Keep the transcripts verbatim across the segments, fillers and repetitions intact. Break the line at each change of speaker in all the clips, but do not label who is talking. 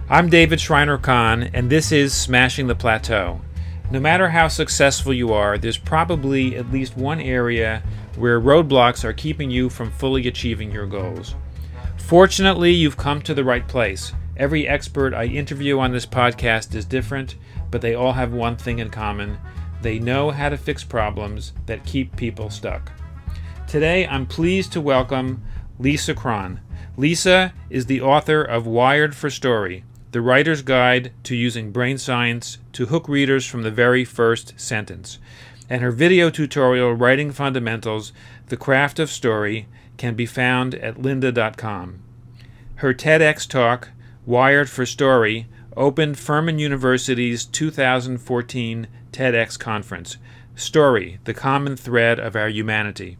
I'm David Schreiner-Kahn, and this is Smashing the Plateau. No matter how successful you are, there's probably at least one area where roadblocks are keeping you from fully achieving your goals. Fortunately, you've come to the right place. Every expert I interview on this podcast is different, but they all have one thing in common. They know how to fix problems that keep people stuck. Today, I'm pleased to welcome Lisa Cron. Lisa is the author of Wired for Story, the writer's guide to using brain science to hook readers from the very first sentence. And her video tutorial, Writing Fundamentals, The Craft of Story, can be found at lynda dot com. Her TEDx talk, Wired for Story, opened Furman University's two thousand fourteen TEDx conference, Story, the Common Thread of Our Humanity.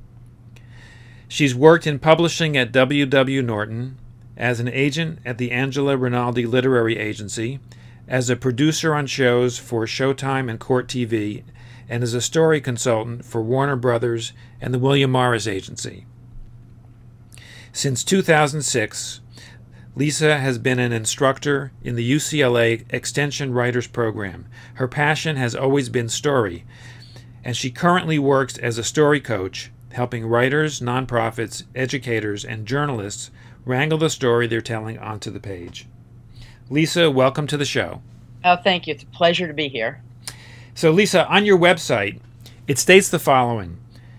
She's worked in publishing at W W. Norton, as an agent at the Angela Rinaldi Literary Agency, as a producer on shows for Showtime and Court T V, and as a story consultant for Warner Brothers and the William Morris Agency. Since two thousand six, Lisa has been an instructor in the U C L A Extension Writers Program. Her passion has always been story, and she currently works as a story coach, helping writers, nonprofits, educators, and journalists wrangle the story they're telling onto the page. Lisa, welcome to the show.
Oh, thank you. It's a pleasure to be here.
So, Lisa, on your website, it states the following.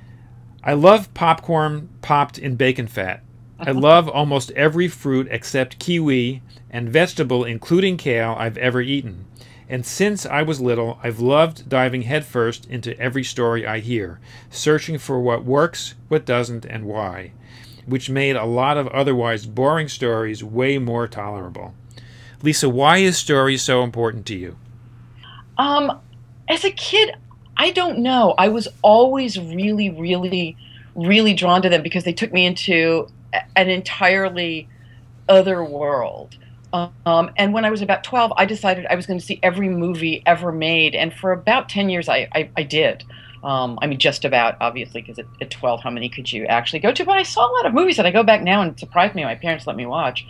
I love popcorn popped in bacon fat. I love almost every fruit except kiwi and vegetable, including kale, I've ever eaten. And since I was little, I've loved diving headfirst into every story I hear, searching for what works, what doesn't, and why, which made a lot of otherwise boring stories way more tolerable. Lisa, why is story so important to you?
Um, as a kid, I don't know. I was always really, really, really drawn to them because they took me into an entirely other world. Um, and when I was about twelve, I decided I was going to see every movie ever made. And for about ten years, I, I, I did. Um, I mean, just about, obviously, because at, at twelve, how many could you actually go to? But I saw a lot of movies that I go back now and it surprised me my parents let me watch.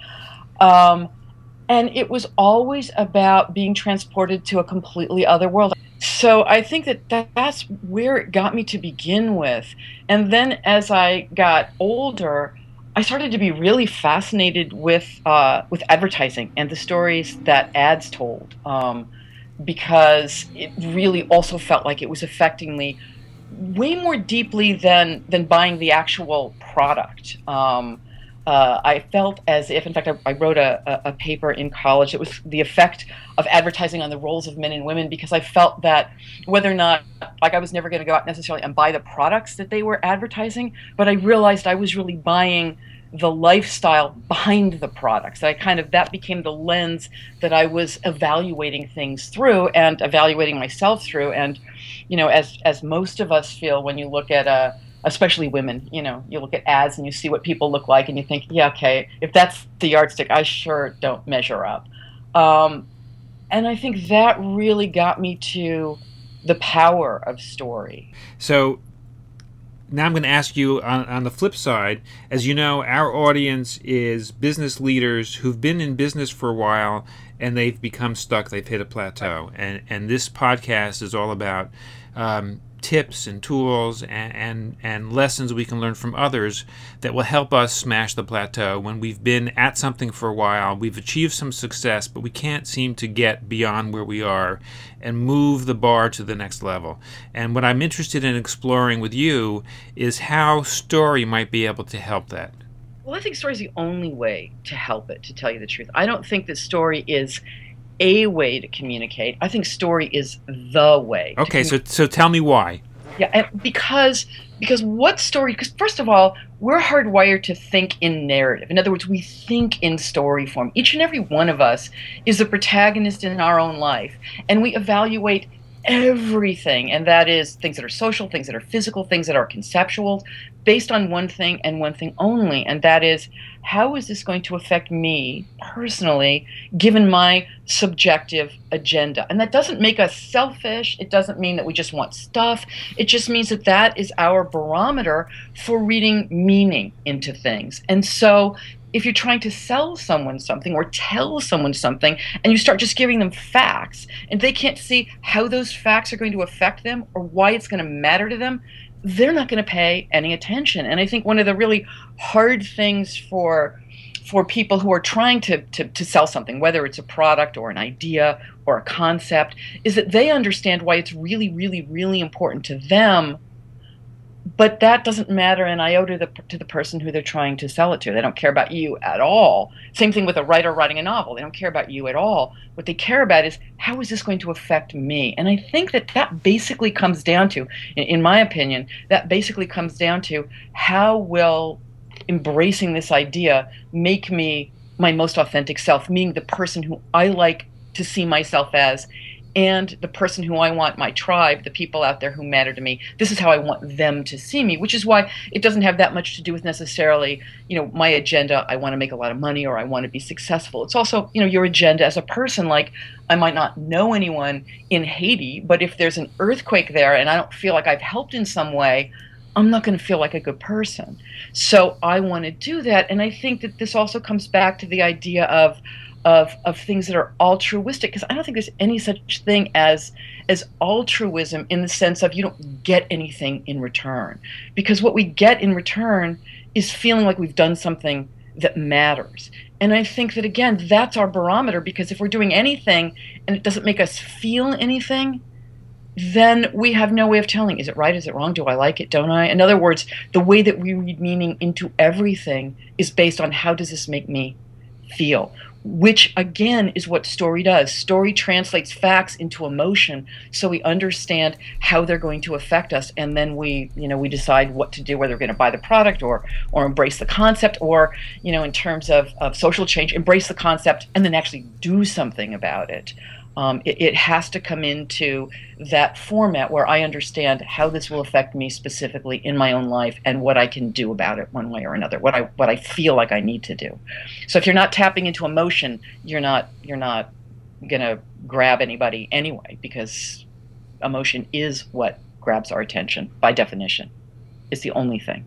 Um, and it was always about being transported to a completely other world. So I think that, that that's where it got me to begin with. And then as I got older, I started to be really fascinated with uh, with advertising and the stories that ads told. Um, because it really also felt like it was affecting me way more deeply than than buying the actual product. Um, uh, I felt as if, in fact, I, I wrote a, a, a paper in college. It was the effect of advertising on the roles of men and women, because I felt that whether or not, like I was never going to go out necessarily and buy the products that they were advertising, but I realized I was really buying the lifestyle behind the products. I kind of, that became the lens that I was evaluating things through and evaluating myself through. And, you know, as as most of us feel when you look at, uh, especially women, you know, you look at ads and you see what people look like and you think, yeah, okay, if that's the yardstick, I sure don't measure up. Um, and I think that really got me to the power of story.
So, now I'm going to ask you on, on the flip side. As you know, our audience is business leaders who've been in business for a while and they've become stuck. They've hit a plateau. And, and this podcast is all about um, tips and tools and, and, and lessons we can learn from others that will help us smash the plateau. When we've been at something for a while, we've achieved some success, but we can't seem to get beyond where we are and move the bar to the next level. And what I'm interested in exploring with you is how story might be able to help that.
Well, I think story is the only way to help it, to tell you the truth. I don't think that story is a way to communicate. I think story is the way.
Okay, so so tell me why.
Yeah, and because because what story? Because first of all, we're hardwired to think in narrative. In other words, we think in story form. Each and every one of us is a protagonist in our own life, and we evaluate everything, and that is things that are social, things that are physical, things that are conceptual, based on one thing and one thing only, and that is, how is this going to affect me personally, given my subjective agenda? And that doesn't make us selfish. It doesn't mean that we just want stuff. It just means that that is our barometer for reading meaning into things. And so if you're trying to sell someone something or tell someone something and you start just giving them facts and they can't see how those facts are going to affect them or why it's going to matter to them, they're not going to pay any attention. And I think one of the really hard things for for people who are trying to, to, to sell something, whether it's a product or an idea or a concept, is that they understand why it's really, really, really important to them, but that doesn't matter an iota to the, to the person who they're trying to sell it to. They don't care about you at all. Same thing with a writer writing a novel. They don't care about you at all. What they care about is, how is this going to affect me? And I think that that basically comes down to, in, in my opinion, that basically comes down to how will embracing this idea make me my most authentic self, meaning the person who I like to see myself as, and the person who I want my tribe, the people out there who matter to me, this is how I want them to see me, which is why it doesn't have that much to do with necessarily, you know, my agenda, I want to make a lot of money or I want to be successful. It's also, you know, your agenda as a person. Like, I might not know anyone in Haiti, but if there's an earthquake there and I don't feel like I've helped in some way, I'm not going to feel like a good person. So I want to do that. And I think that this also comes back to the idea of of of things that are altruistic, because I don't think there's any such thing as as altruism in the sense of you don't get anything in return. Because what we get in return is feeling like we've done something that matters. And I think that, again, that's our barometer, because if we're doing anything and it doesn't make us feel anything, then we have no way of telling, is it right, is it wrong, do I like it, don't I? In other words, the way that we read meaning into everything is based on, how does this make me feel? Which, again, is what story does. Story translates facts into emotion, so we understand how they're going to affect us, and then we, you know, we decide what to do, whether we're going to buy the product or or embrace the concept, or, you know, in terms of, of social change, embrace the concept and then actually do something about it. Um, it, it has to come into that format where I understand how this will affect me specifically in my own life and what I can do about it one way or another, what I what I feel like I need to do. So if you're not tapping into emotion, you're not you're not going to grab anybody anyway, because emotion is what grabs our attention by definition. It's the only thing.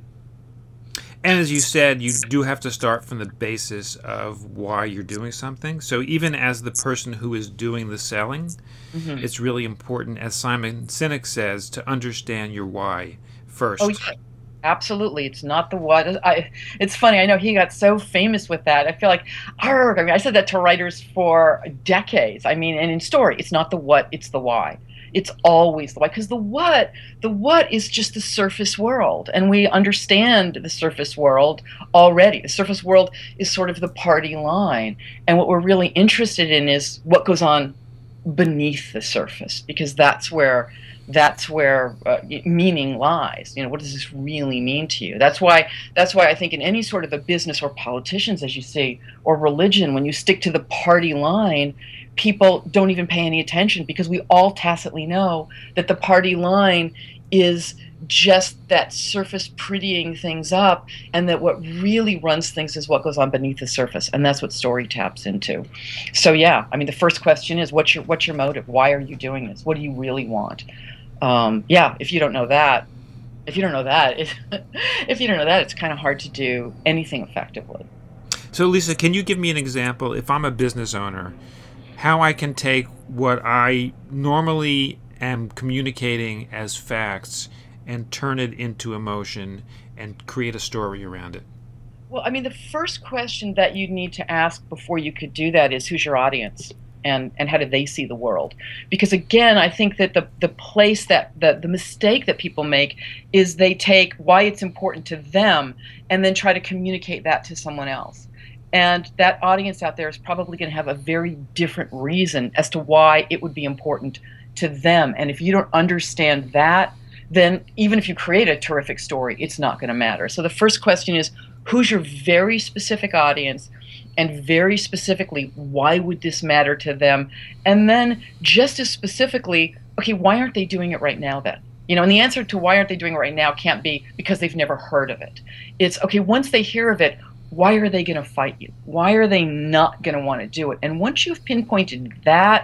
And as you said, you do have to start from the basis of why you're doing something. So even as the person who is doing the selling, mm-hmm. it's really important, as Simon Sinek says, to understand your why first.
Oh, yeah. Absolutely. It's not the what. I, it's funny. I know he got so famous with that. I feel like, argh, I mean, I said that to writers for decades. I mean, and in story, it's not the what, it's the why. It's always the why, because the what, the what is just the surface world, and we understand the surface world already. The surface world is sort of the party line, and what we're really interested in is what goes on beneath the surface, because that's where that's where uh, meaning lies. You know, what does this really mean to you? That's why that's why I think in any sort of a business or politicians, as you see, or religion, when you stick to the party line, people don't even pay any attention, because we all tacitly know that the party line is just that surface prettying things up, and that what really runs things is what goes on beneath the surface, and that's what story taps into. So yeah, I mean, the first question is, what's your what's your motive? Why are you doing this? What do you really want? Um, yeah, if you don't know that, if you don't know that, if, if you don't know that, it's kind of hard to do anything effectively.
So Lisa, can you give me an example, if I'm a business owner, how I can take what I normally am communicating as facts and turn it into emotion and create a story around it?
Well, I mean, the first question that you'd need to ask before you could do that is, who's your audience? And, and how do they see the world? Because again, I think that the, the place that the, the mistake that people make is they take why it's important to them and then try to communicate that to someone else. And that audience out there is probably going to have a very different reason as to why it would be important to them. And if you don't understand that, then even if you create a terrific story, it's not going to matter. So the first question is, who's your very specific audience? And very specifically, why would this matter to them? And then just as specifically, okay, why aren't they doing it right now then? You know, and the answer to why aren't they doing it right now can't be because they've never heard of it. It's, okay, once they hear of it, why are they going to fight you? Why are they not going to want to do it? And once you've pinpointed that,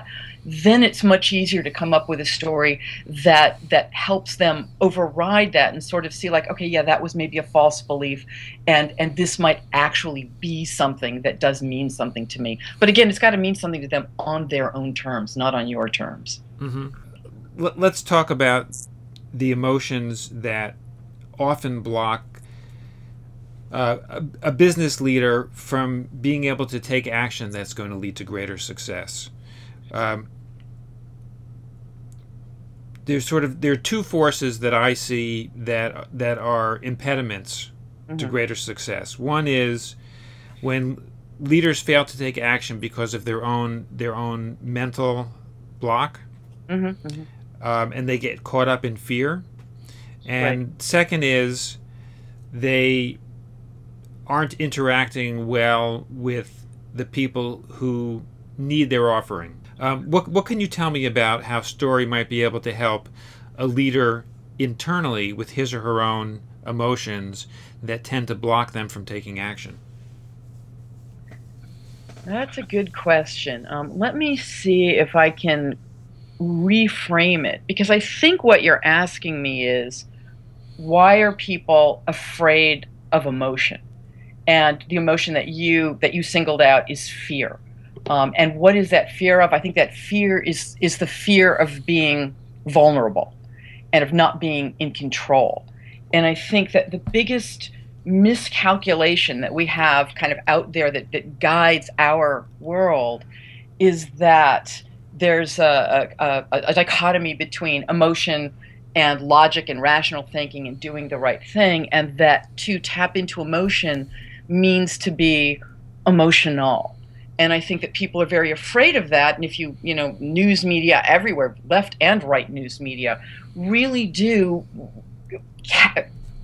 then it's much easier to come up with a story that that helps them override that and sort of see like, okay, yeah, that was maybe a false belief, and and this might actually be something that does mean something to me. But again, it's got to mean something to them on their own terms, not on your terms.
Mm-hmm. Let's talk about the emotions that often block uh, a, a business leader from being able to take action that's going to lead to greater success. Um, there's sort of there are two forces that I see that that are impediments mm-hmm. to greater success. One is when leaders fail to take action because of their own their own mental block, mm-hmm, mm-hmm. Um, and they get caught up in fear. And right. Second is they aren't interacting well with the people who need their offering. Um, what what can you tell me about how Story might be able to help a leader internally with his or her own emotions that tend to block them from taking action?
That's a good question. Um, let me see if I can reframe it, because I think what you're asking me is, why are people afraid of emotion? And the emotion that you that you singled out is fear. Um, and what is that fear of? I think that fear is is the fear of being vulnerable and of not being in control. And I think that the biggest miscalculation that we have kind of out there that, that guides our world is that there's a, a, a dichotomy between emotion and logic and rational thinking and doing the right thing, and that to tap into emotion means to be emotional. And I think that people are very afraid of that. And if you, you know, news media everywhere, left and right news media, really do ca-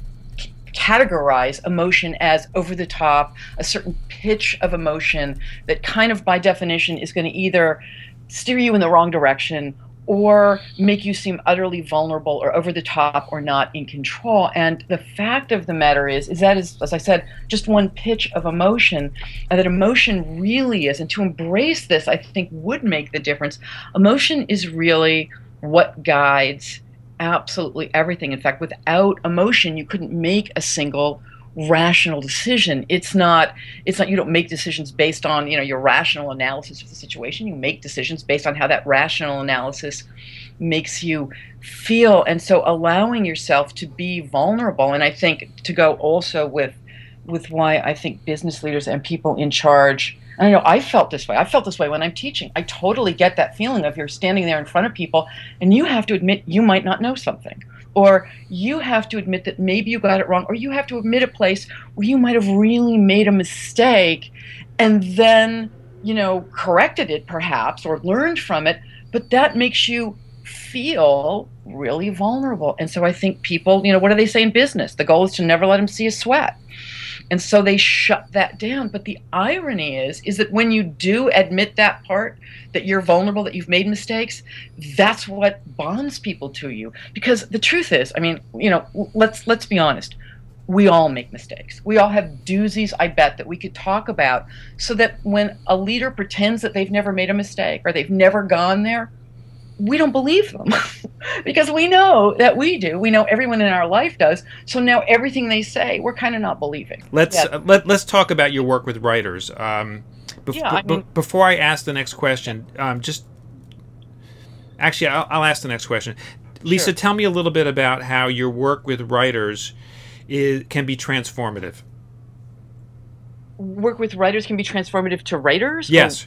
categorize emotion as over the top, a certain pitch of emotion that kind of by definition is going to either steer you in the wrong direction or make you seem utterly vulnerable or over the top or not in control. And the fact of the matter is, is that is, as I said, just one pitch of emotion, and that emotion really is, and to embrace this, I think, would make the difference. Emotion is really what guides absolutely everything. In fact, without emotion, you couldn't make a single rational decision. It's not, it's not, you don't make decisions based on, you know, your rational analysis of the situation. You make decisions based on how that rational analysis makes you feel. And so allowing yourself to be vulnerable, and I think to go also with, with why I think business leaders and people in charge, I know I felt this way. I felt this way when I'm teaching. I totally get that feeling of you're standing there in front of people and you have to admit you might not know something. Or you have to admit that maybe you got it wrong, or you have to admit a place where you might have really made a mistake and then, you know, corrected it perhaps or learned from it, but that makes you feel really vulnerable. And so I think people, you know, what do they say in business? The goal is to never let them see a sweat. And so they shut that down. But the irony is, is that when you do admit that part, that you're vulnerable, that you've made mistakes, that's what bonds people to you. Because the truth is, I mean, you know, let's let's be honest. We all make mistakes. We all have doozies, I bet, that we could talk about, so that when a leader pretends that they've never made a mistake or they've never gone there, we don't believe them because we know that we do. We know everyone in our life does. So now everything they say, we're kind of not believing.
Let's yeah. uh, let, let's talk about your work with writers. Um, bef-
yeah, I mean,
b- before I ask the next question, um, just actually, I'll, I'll ask the next question. Lisa,
sure.
Tell me a little bit about how your work with writers is, can be transformative.
Work with writers can be transformative to writers?
Yes.
Or-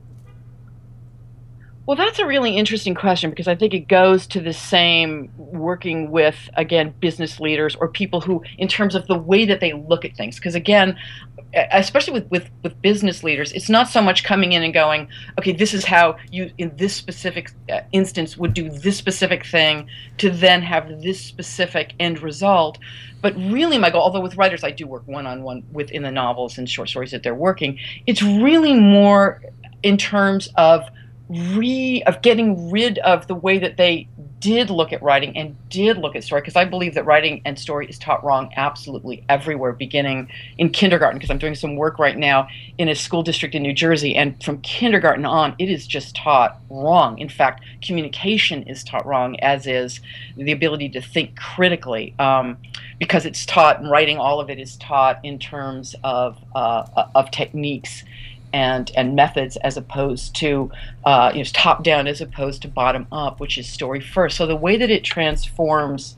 Well, that's a really interesting question, because I think it goes to the same working with, again, business leaders or people who, in terms of the way that they look at things. Because again, especially with, with, with business leaders, it's not so much coming in and going, okay, this is how you, in this specific uh, instance, would do this specific thing to then have this specific end result. But really my goal, although with writers I do work one-on-one within the novels and short stories that they're working, it's really more in terms of Re, of getting rid of the way that they did look at writing and did look at story, because I believe that writing and story is taught wrong absolutely everywhere, beginning in kindergarten, because I'm doing some work right now in a school district in New Jersey, and from kindergarten on, it is just taught wrong. In fact, communication is taught wrong, as is the ability to think critically, um, because it's taught, and writing, all of it is taught in terms of, uh, of techniques and and methods, as opposed to uh, you know, top down as opposed to bottom up, which is story first. So the way that it transforms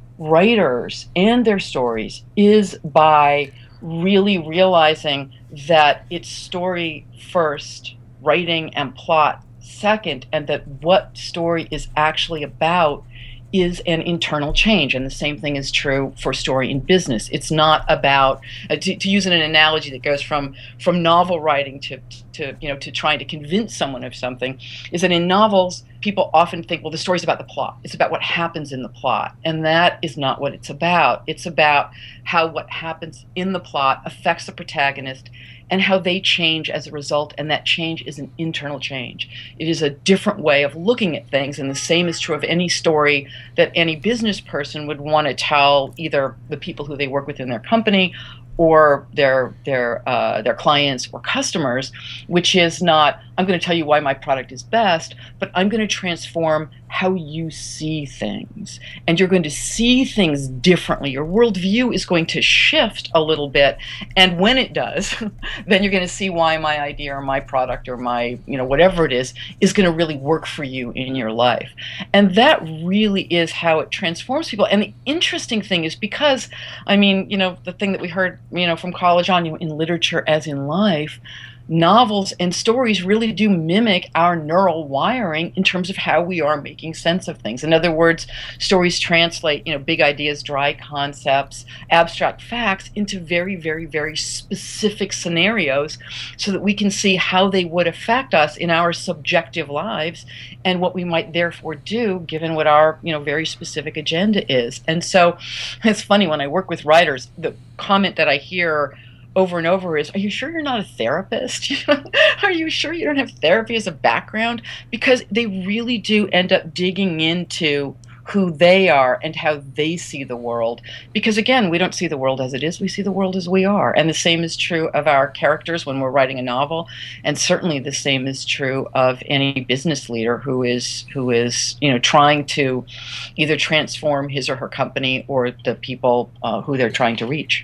writers and their stories is by really realizing that it's story first, writing and plot second, and that what story is actually about is an internal change. And the same thing is true for story in business. It's not about, uh, to, to use an analogy that goes from from novel writing to, to you know to trying to convince someone of something, is that in novels, people often think, well, the story's about the plot. It's about what happens in the plot. And that is not what it's about. It's about how what happens in the plot affects the protagonist and how they change as a result, and that change is an internal change. It is a different way of looking at things, and the same is true of any story that any business person would want to tell either the people who they work with in their company or their their uh, their clients or customers, which is not, I'm going to tell you why my product is best, but I'm going to transform how you see things. And you're going to see things differently. Your worldview is going to shift a little bit. And when it does, then you're going to see why my idea or my product or my, you know, whatever it is, is going to really work for you in your life. And that really is how it transforms people. And the interesting thing is, because, I mean, you know, the thing that we heard, you know, from college on, you know, in literature as in life, novels and stories really do mimic our neural wiring in terms of how we are making sense of things. In other words, stories translate, you know, big ideas, dry concepts, abstract facts into very, very, very specific scenarios, so that we can see how they would affect us in our subjective lives and what we might therefore do given what our, you know, very specific agenda is. And so it's funny, when I work with writers, the comment that I hear over and over is, are you sure you're not a therapist? Are you sure you don't have therapy as a background? Because they really do end up digging into who they are and how they see the world. Because again, we don't see the world as it is, we see the world as we are. And the same is true of our characters when we're writing a novel, and certainly the same is true of any business leader who is who is, you know, trying to either transform his or her company or the people uh, who they're trying to reach.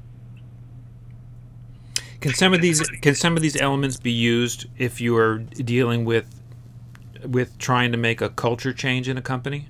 Can some of these can some of these elements be used if you are dealing with with trying to make a culture change in a company?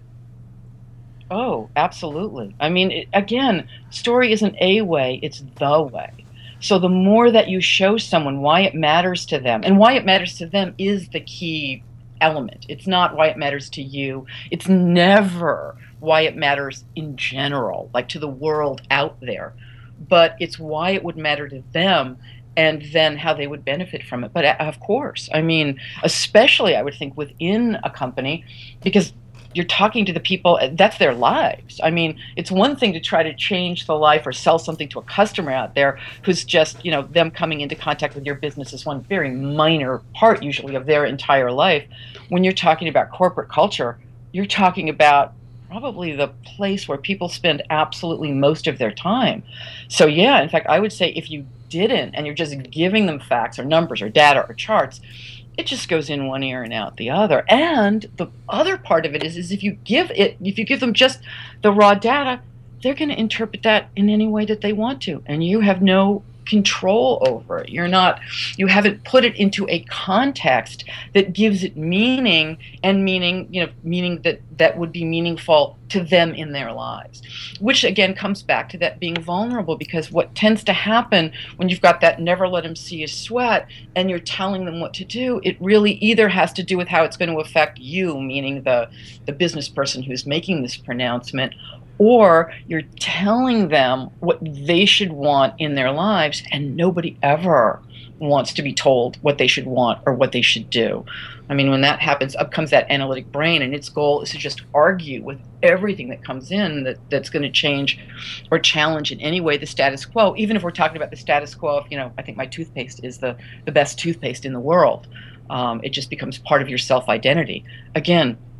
Oh, absolutely. I mean, it, again, story isn't a way, it's the way. So the more that you show someone why it matters to them, and why it matters to them is the key element. It's not why it matters to you. It's never why it matters in general, like to the world out there. But it's why it would matter to them, and then how they would benefit from it. But of course, I mean, especially I would think within a company, because you're talking to the people, that's their lives. I mean, it's one thing to try to change the life or sell something to a customer out there who's just, you know, them coming into contact with your business is one very minor part usually of their entire life. When you're talking about corporate culture, you're talking about probably the place where people spend absolutely most of their time. So yeah, in fact, I would say if you didn't, and you're just giving them facts or numbers or data or charts, it just goes in one ear and out the other. And the other part of it is, is if you give it, if you give them just the raw data, they're going to interpret that in any way that they want to, and you have no control over it. You're not, you haven't put it into a context that gives it meaning, and meaning, you know, meaning that that would be meaningful to them in their lives. Which again comes back to that being vulnerable, because what tends to happen when you've got that never let them see you sweat and you're telling them what to do, it really either has to do with how it's going to affect you, meaning the the business person who's making this pronouncement, or you're telling them what they should want in their lives, and nobody ever wants to be told what they should want or what they should do. I mean, when that happens, up comes that analytic brain, and its goal is to just argue with everything that comes in that, that's going to change or challenge in any way the status quo, even if we're talking about the status quo of, you know, I think my toothpaste is the, the best toothpaste in the world. Um, it just becomes part of your self-identity. Again,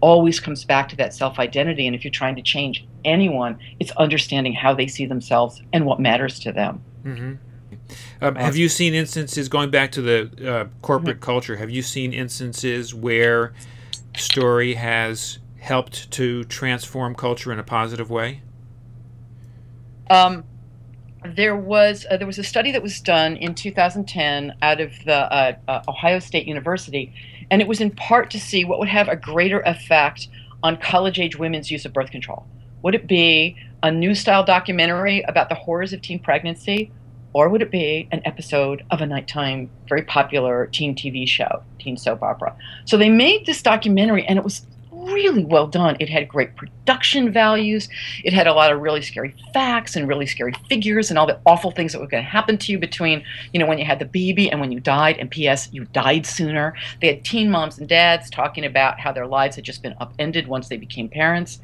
always comes back to that self-identity. And if you're trying to change anyone, it's understanding how they see themselves and what matters to them.
Mm-hmm. Um, have you seen instances, going back to the uh, corporate mm-hmm. culture, have you seen instances where story has helped to transform culture in a positive way?
Um, there was uh, there was a study that was done in two thousand ten out of the uh, uh, Ohio State University, and it was in part to see what would have a greater effect on college-age women's use of birth control. Would it be a new-style documentary about the horrors of teen pregnancy, or would it be an episode of a nighttime, very popular teen T V show, teen soap opera? So they made this documentary, and it was really well done. It had great production values. It had a lot of really scary facts and really scary figures and all the awful things that were going to happen to you between, you know, when you had the baby and when you died. And P S, you died sooner. They had teen moms and dads talking about how their lives had just been upended once they became parents.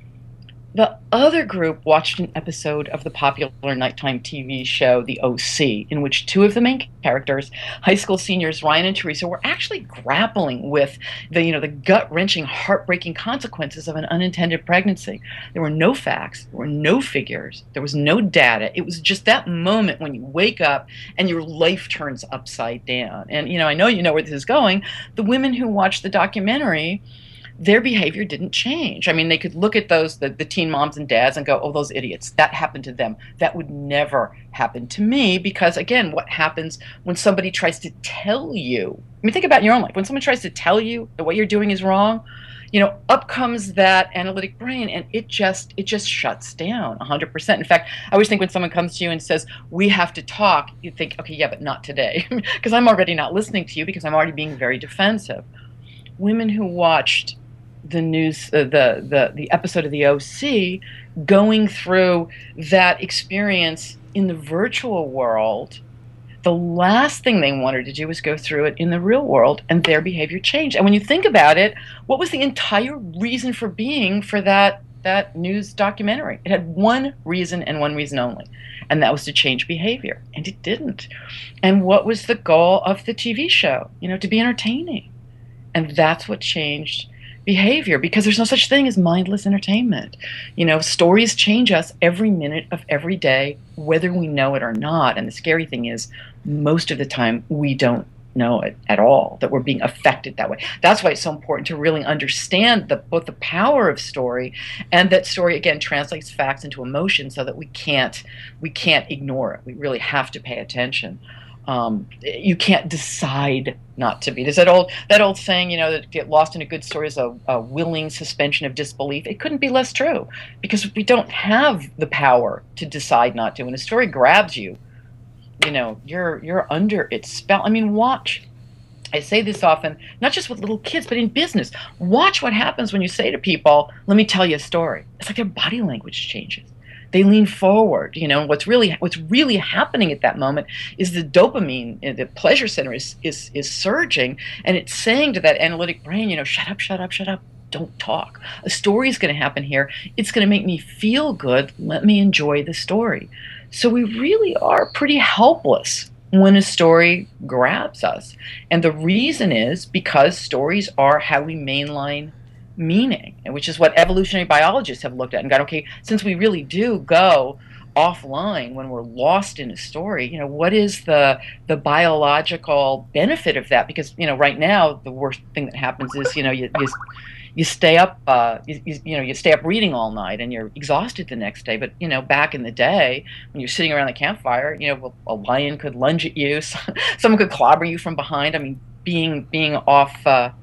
The other group watched an episode of the popular nighttime T V show, The O C, in which two of the main characters, high school seniors Ryan and Teresa, were actually grappling with the, you know, the gut-wrenching, heartbreaking consequences of an unintended pregnancy. There were no facts, there were no figures, there was no data. It was just that moment when you wake up and your life turns upside down. And, you know, I know you know where this is going. The women who watched the documentary, their behavior didn't change. I mean, they could look at those, the, the teen moms and dads, and go, oh, those idiots, that happened to them. That would never happen to me, because, again, what happens when somebody tries to tell you, I mean, think about your own life. When someone tries to tell you that what you're doing is wrong, you know, up comes that analytic brain, and it just it just shuts down one hundred percent. In fact, I always think when someone comes to you and says, we have to talk, you think, okay, yeah, but not today, because I'm already not listening to you, because I'm already being very defensive. Women who watched the news, uh, the, the the episode of the O C, going through that experience in the virtual world, the last thing they wanted to do was go through it in the real world, and their behavior changed. And when you think about it, what was the entire reason for being for that that news documentary? It had one reason and one reason only, and that was to change behavior, and it didn't. And what was the goal of the T V show? You know, to be entertaining, and that's what changed behavior, because there's no such thing as mindless entertainment. You know, stories change us every minute of every day, whether we know it or not. And the scary thing is, most of the time, we don't know it at all, that we're being affected that way. That's why it's so important to really understand the, both the power of story, and that story, again, translates facts into emotion, so that we can't we can't ignore it. We really have to pay attention. Um, you can't decide not to be. There's that old that old saying, you know, that get lost in a good story is a, a willing suspension of disbelief. It couldn't be less true, because we don't have the power to decide not to. When a story grabs you, you know, you're you're under its spell. I mean, watch. I say this often, not just with little kids, but in business. Watch what happens when you say to people, "Let me tell you a story." It's like their body language changes. They lean forward. You know, what's really what's really happening at that moment is the dopamine, the pleasure center is is is surging, and it's saying to that analytic brain, you know, shut up, shut up, shut up. Don't talk. A story is going to happen here. It's going to make me feel good. Let me enjoy the story. So we really are pretty helpless when a story grabs us, and the reason is because stories are how we mainline meaning, which is what evolutionary biologists have looked at and gone, okay, since we really do go offline when we're lost in a story, you know, what is the the biological benefit of that? Because, you know, right now the worst thing that happens is, you know, you you, you stay up, uh, you, you, you know, you stay up reading all night and you're exhausted the next day. But, you know, back in the day when you're sitting around the campfire, you know, a lion could lunge at you, someone could clobber you from behind. I mean, being being off. Uh,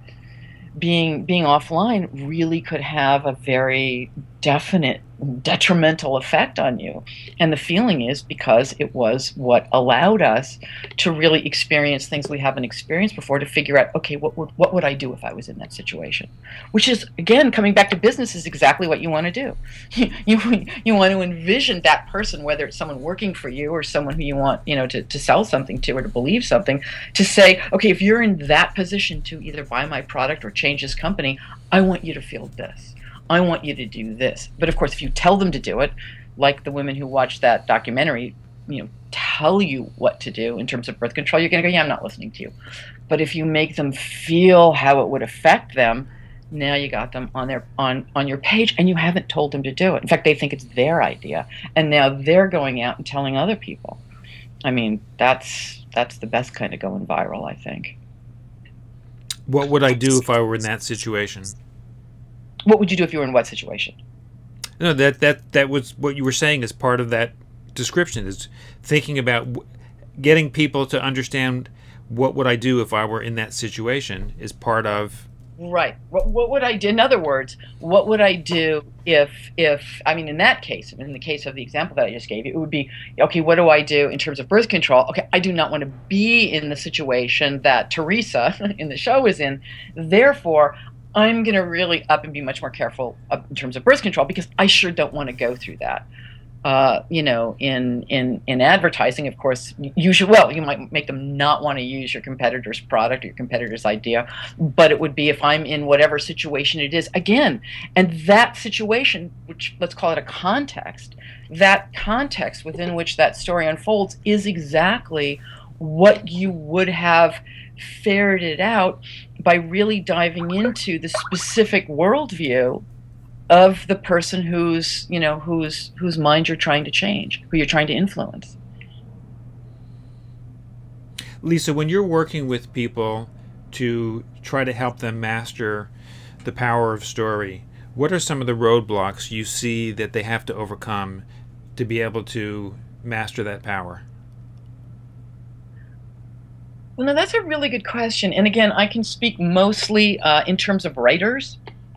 being being offline really could have a very definite detrimental effect on you. And the feeling is because it was what allowed us to really experience things we haven't experienced before, to figure out, okay, what would what would I do if I was in that situation? Which is, again, coming back to business, is exactly what you want to do. You, you, you want to envision that person, whether it's someone working for you or someone who you want, you know, to, to sell something to or to believe something, to say, okay, if you're in that position to either buy my product or change this company, I want you to feel this. I want you to do this. But of course, if you tell them to do it, like the women who watched that documentary, you know, tell you what to do in terms of birth control, you're going to go, yeah, I'm not listening to you. But if you make them feel how it would affect them, Now you got them on their on on your page, and you haven't told them to do it. In fact, they think it's their idea, and now they're going out and telling other people. I mean, that's that's the best kind of going viral, I think.
What would I do if I were in that situation?
What would you do if you were in what situation?
No, that that that was what you were saying as part of that description, is thinking about w- getting people to understand what would I do if I were in that situation is part of.
Right. What, what would I do? In other words, what would I do if, if I mean, in that case, in the case of the example that I just gave you, it would be, okay, what do I do in terms of birth control? Okay, I do not want to be in the situation that Teresa in the show is in. Therefore, I'm going to really up and be much more careful in terms of birth control because I sure don't want to go through that. Uh, you know, in, in, in advertising, of course, you should, well, you might make them not want to use your competitor's product or your competitor's idea, but it would be if I'm in whatever situation it is, again, and that situation, which let's call it a context, that context within which that story unfolds is exactly what you would have ferreted out by really diving into the specific worldview of the person whose, you know, whose whose mind you're trying to change, who you're trying to influence.
Lisa, when you're working with people to try to help them master the power of story, what are some of the roadblocks you see that they have to overcome to be able to master that power?
Well, now that's a really good question. And again, I can speak mostly uh, in terms of writers.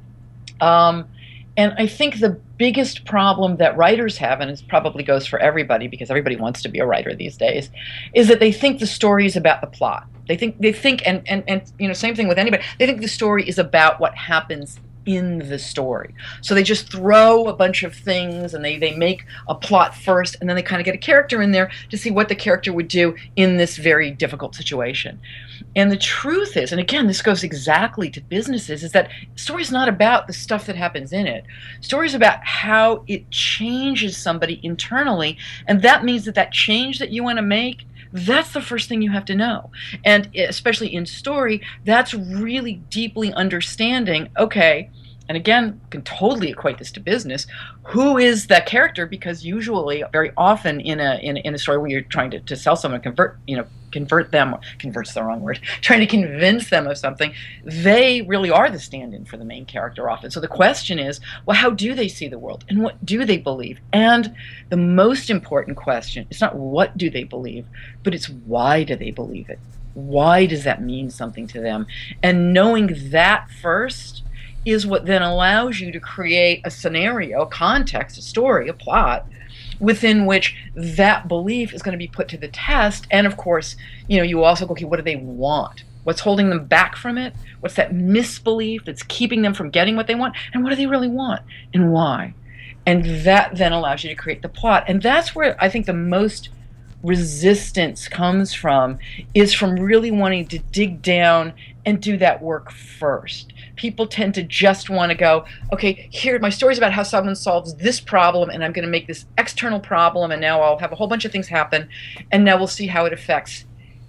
Um, And I think the biggest problem that writers have, and it probably goes for everybody because everybody wants to be a writer these days, is that they think the story is about the plot. They think they think, and and and you know, same thing with anybody. They think the story is about what happens in the story. So they just throw a bunch of things and they, they make a plot first, and then they kind of get a character in there to see what the character would do in this very difficult situation. And the truth is, and again, this goes exactly to businesses, is that story is not about the stuff that happens in it. Story is about how it changes somebody internally, and that means that that change that you want to make, that's the first thing you have to know. And especially in story, that's really deeply understanding, okay, and again, can totally equate this to business, who is that character? Because usually, very often in a in, in a story where you're trying to, to sell someone, convert, you know, convert them, convert's the wrong word, trying to convince them of something, they really are the stand-in for the main character often. So the question is, well, how do they see the world? And what do they believe? And the most important question, it's not what do they believe, but it's why do they believe it? Why does that mean something to them? And knowing that first is what then allows you to create a scenario, a context, a story, a plot, within which that belief is going to be put to the test. And of course, you know, you also go, okay, what do they want? What's holding them back from it? What's that misbelief that's keeping them from getting what they want? And what do they really want? And why? And that then allows you to create the plot. And that's where I think the most resistance comes from, is from really wanting to dig down and do that work first. People tend to just want to go, okay, here, my story's about how someone solves this problem, and I'm going to make this external problem, and now I'll have a whole bunch of things happen, and now we'll see how it affects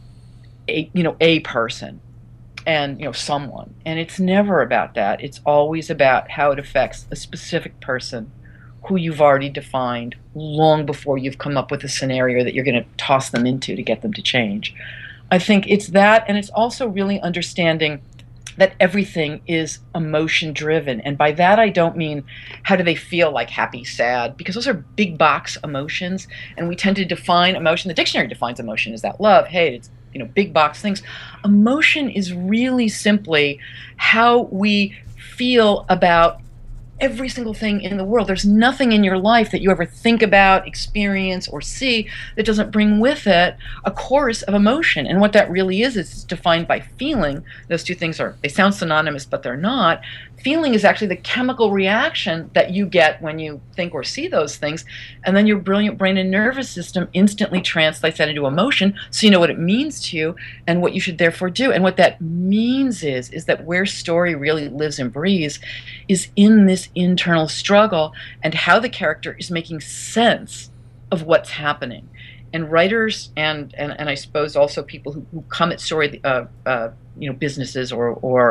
a, you know, a person and, you know, someone. And it's never about that. It's always about how it affects a specific person who you've already defined long before you've come up with a scenario that you're going to toss them into to get them to change. I think it's that, and it's also really understanding that everything is emotion driven. And by that I don't mean how do they feel, like happy, sad, because those are big box emotions, and we tend to define emotion, the dictionary defines emotion as that love, hate, it's, you know, big box things. Emotion is really simply how we feel about every single thing in the world. There's nothing in your life that you ever think about, experience, or see that doesn't bring with it a chorus of emotion. And what that really is, is defined by feeling. Those two things are, they sound synonymous, but they're not. Feeling is actually the chemical reaction that you get when you think or see those things, and then your brilliant brain and nervous system instantly translates that into emotion, so you know what it means to you and what you should therefore do. And what that means is, is that where story really lives and breathes is in this internal struggle and how the character is making sense of what's happening. And writers and, and, and I suppose also people who, who come at story, uh, uh, you know, businesses or, or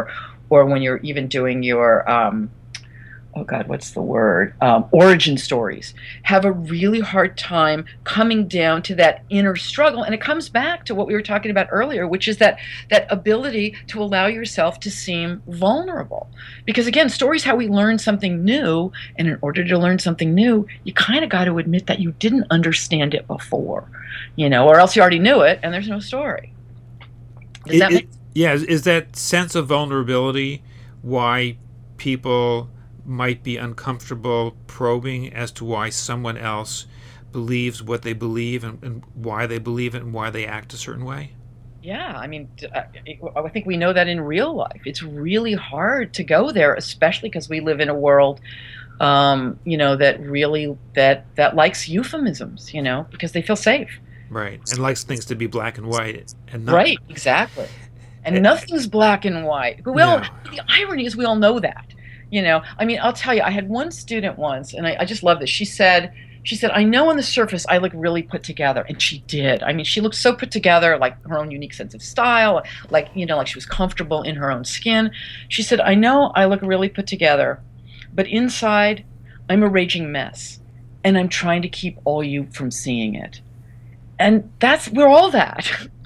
or when you're even doing your um, oh God, what's the word? Um, origin stories, have a really hard time coming down to that inner struggle. And it comes back to what we were talking about earlier, which is that that ability to allow yourself to seem vulnerable. Because again, stories how we learn something new, and in order to learn something new, you kind of got to admit that you didn't understand it before, you know, or else you already knew it and there's no story. Does
it,
that make
it, yeah, is, is that sense of vulnerability why people might be uncomfortable probing as to why someone else believes what they believe, and, and why they believe it, and why they act a certain way?
Yeah, I mean, I think we know that in real life. It's really hard to go there, especially because we live in a world, um, you know, that really that that likes euphemisms, you know, because they feel safe.
Right, and likes things to be black and white, and not,
right, exactly. And it, nothing's black and white. But we all, the irony is, we all know that. You know, I mean, I'll tell you, I had one student once, and I, I just love this. She said, she said, I know on the surface I look really put together. And she did. I mean, she looked so put together, like her own unique sense of style, like, you know, like she was comfortable in her own skin. She said, I know I look really put together, but inside I'm a raging mess. And I'm trying to keep all you from seeing it. And that's, we're all that.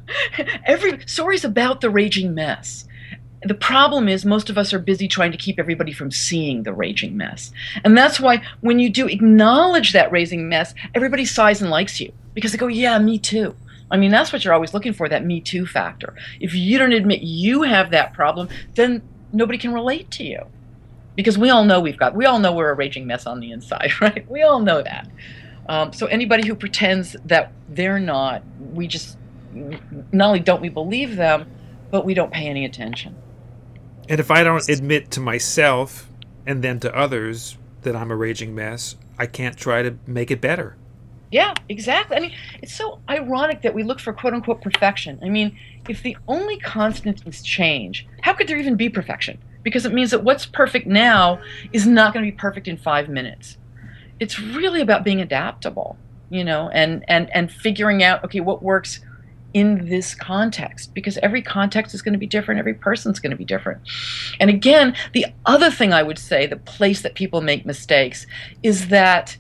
Every story's about the raging mess. The problem is most of us are busy trying to keep everybody from seeing the raging mess. And that's why when you do acknowledge that raging mess, everybody sighs and likes you because they go, yeah, me too. I mean, that's what you're always looking for, that me too factor. If you don't admit you have that problem, then nobody can relate to you. Because we all know we've got, we all know we're a raging mess on the inside, right? We all know that. Um, so anybody who pretends that they're not, we just, not only don't we believe them, but we don't pay any attention.
And if I don't admit to myself and then to others that I'm a raging mess, I can't try to make it better.
Yeah, exactly. I mean, it's so ironic that we look for quote-unquote perfection. I mean, if the only constant is change, how could there even be perfection? Because it means that what's perfect now is not going to be perfect in five minutes. It's really about being adaptable, you know, and, and, and figuring out, okay, what works in this context, because every context is going to be different. Every person's going to be different. And again, the other thing I would say, the place that people make mistakes, is that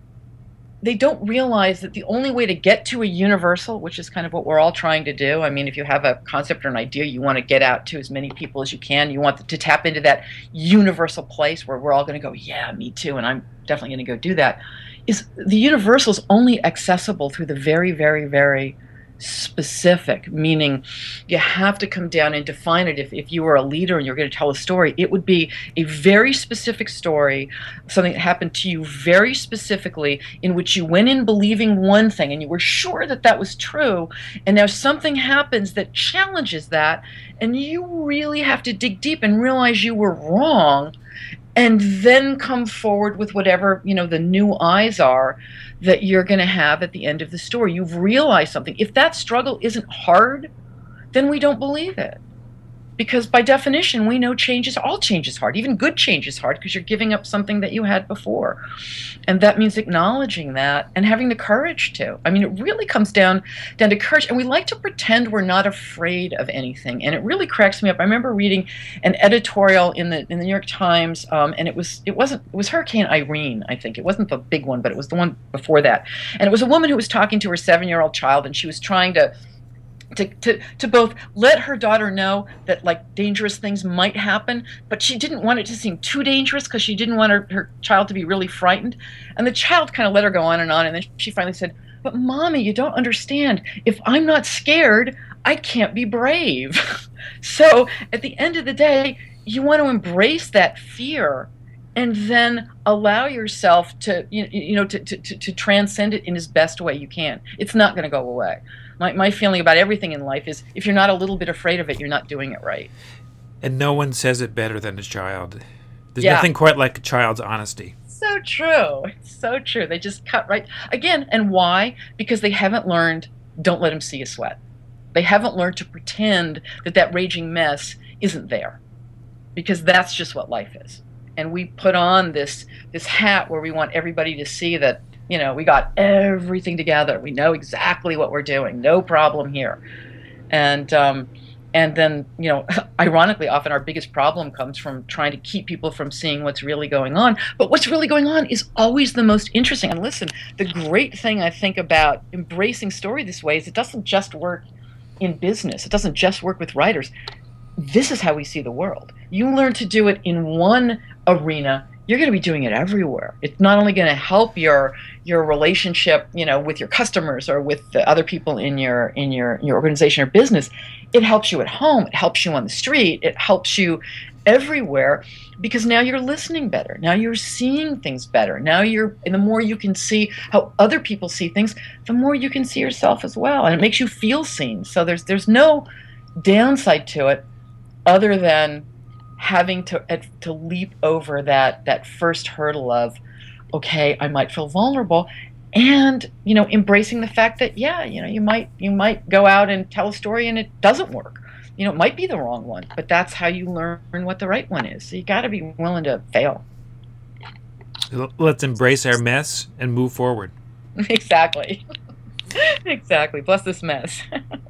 they don't realize that the only way to get to a universal, which is kind of what we're all trying to do. I mean, if you have a concept or an idea, you want to get out to as many people as you can. You want to tap into that universal place where we're all going to go, yeah, me too, and I'm definitely going to go do that. Is the universal is only accessible through the very, very, very specific, meaning you have to come down and define it. If, if you were a leader and you're going to tell a story, it would be a very specific story, something that happened to you very specifically, in which you went in believing one thing and you were sure that that was true, and now something happens that challenges that, and you really have to dig deep and realize you were wrong, and then come forward with whatever, you know, the new eyes are that you're going to have at the end of the story. You've realized something. If that struggle isn't hard, then we don't believe it. Because by definition, we know change is, all change is hard. Even good change is hard because you're giving up something that you had before. And that means acknowledging that and having the courage to. I mean, it really comes down, down to courage. And we like to pretend we're not afraid of anything. And it really cracks me up. I remember reading an editorial in the in the New York Times, um, and it was it wasn't it was Hurricane Irene, I think. It wasn't the big one, but it was the one before that. And it was a woman who was talking to her seven-year-old child, and she was trying to To, to, to both let her daughter know that, like, dangerous things might happen, but she didn't want it to seem too dangerous because she didn't want her, her child to be really frightened. And the child kind of let her go on and on, and then she finally said, but Mommy, you don't understand. If I'm not scared, I can't be brave. So at the end of the day, you want to embrace that fear and then allow yourself to, you, you know, to, to, to, to transcend it in as best way you can. It's not going to go away. My, my feeling about everything in life is if you're not a little bit afraid of it, you're not doing it right.
And no one says it better than a child. There's
yeah.
nothing quite like a child's honesty.
So true. It's so true. They just cut right. Again, and why? Because they haven't learned, don't let them see you sweat. They haven't learned to pretend that that raging mess isn't there. Because that's just what life is. And we put on this this hat where we want everybody to see that, you know, we got everything together. We know exactly what we're doing. No problem here. And um, And then, you know, ironically, often our biggest problem comes from trying to keep people from seeing what's really going on. But what's really going on is always the most interesting. And listen, the great thing I think about embracing story this way is it doesn't just work in business. It doesn't just work with writers. This is how we see the world. You learn to do it in one arena, you're going to be doing it everywhere. It's not only going to help your your relationship, you know, with your customers or with the other people in your in your your organization or business. It helps you at home. It helps you on the street. It helps you everywhere, because now you're listening better. Now you're seeing things better. Now you're, and the more you can see how other people see things, the more you can see yourself as well, and it makes you feel seen. So there's there's no downside to it, other than having to to leap over that that first hurdle of, okay, I might feel vulnerable, and you know, embracing the fact that yeah, you know, you might you might go out and tell a story and it doesn't work. You know, it might be the wrong one, but that's how you learn what the right one is. So you got to be willing to fail.
Let's embrace our mess and move forward.
Exactly. Exactly. Plus this mess.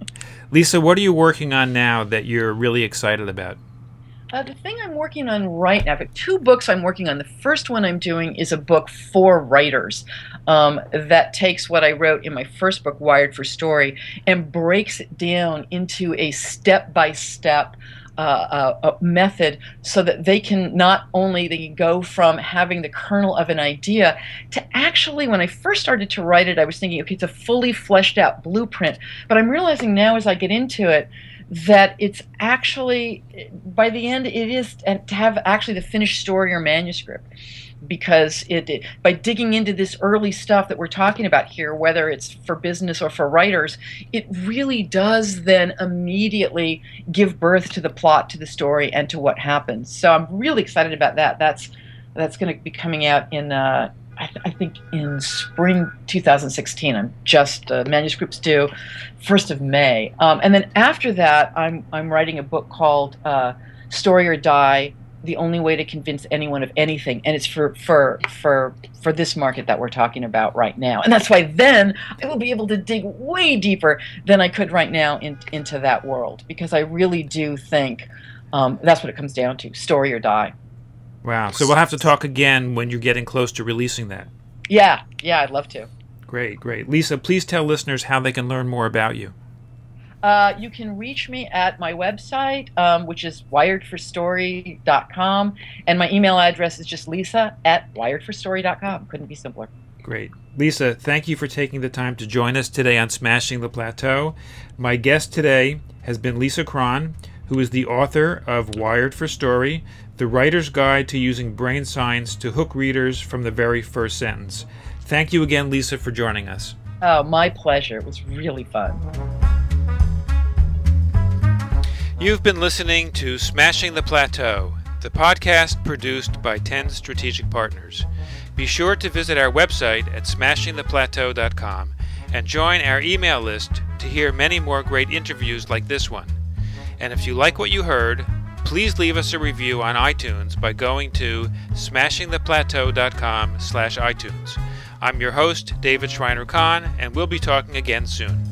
Lisa, what are you working on now that you're really excited about?
Uh, the thing I'm working on right now, I've got two books I'm working on. The first one I'm doing is a book for writers um, that takes what I wrote in my first book, Wired for Story, and breaks it down into a step-by-step uh, uh, method so that they can not only they can go from having the kernel of an idea to actually, when I first started to write it, I was thinking, okay, it's a fully fleshed out blueprint. But I'm realizing now as I get into it, that it's actually, by the end, it is to have actually the finished story or manuscript, because it, it by digging into this early stuff that we're talking about here, whether it's for business or for writers, it really does then immediately give birth to the plot, to the story, and to what happens. So I'm really excited about that. That's that's going to be coming out in uh, I, th- I think in spring two thousand sixteen. I'm just uh, manuscripts due first of May, um, and then after that, I'm I'm writing a book called uh, Story or Die: The Only Way to Convince Anyone of Anything, and it's for for for for this market that we're talking about right now. And that's why then I will be able to dig way deeper than I could right now in, into that world, because I really do think um, that's what it comes down to: story or die.
Wow. So we'll have to talk again when you're getting close to releasing that.
Yeah. Yeah, I'd love to.
Great, great. Lisa, please tell listeners how they can learn more about you.
Uh, you can reach me at my website, um, which is wired for story dot com, and my email address is just lisa at wired for story dot com. Couldn't be simpler.
Great. Lisa, thank you for taking the time to join us today on Smashing the Plateau. My guest today has been Lisa Cron, who is the author of Wired for Story, The Writer's Guide to Using Brain Science to Hook Readers from the Very First Sentence. Thank you again, Lisa, for joining us.
Oh, my pleasure. It was really fun.
You've been listening to Smashing the Plateau, the podcast produced by ten Strategic Partners. Be sure to visit our website at smashing the plateau dot com and join our email list to hear many more great interviews like this one. And if you like what you heard, please leave us a review on iTunes by going to smashing the plateau dot com slash iTunes. I'm your host, David Schreiner-Kahn, and we'll be talking again soon.